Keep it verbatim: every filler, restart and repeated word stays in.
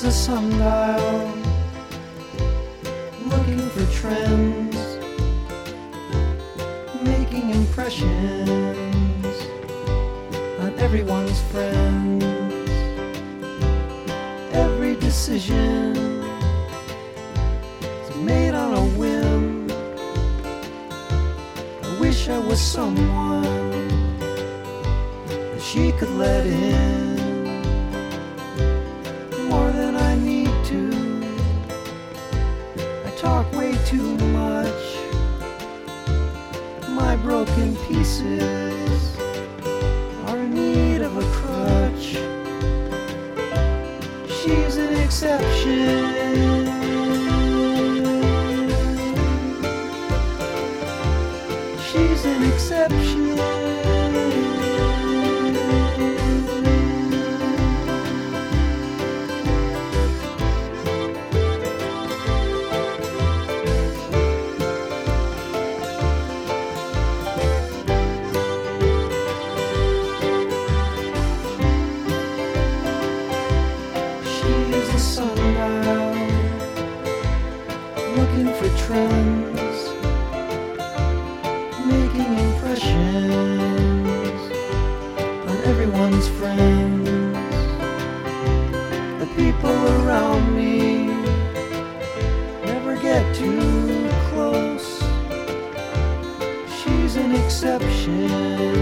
a sundial looking for trends, making impressions on everyone's friends. Every decision is made on a whim. I wish I was someone that she could let in more than I need to. I talk way too much. My broken pieces are in need of a crutch. She's an exception. She's an exception. Sundial looking for trends, making impressions on everyone's friends. The people around me never get too close. She's an exception.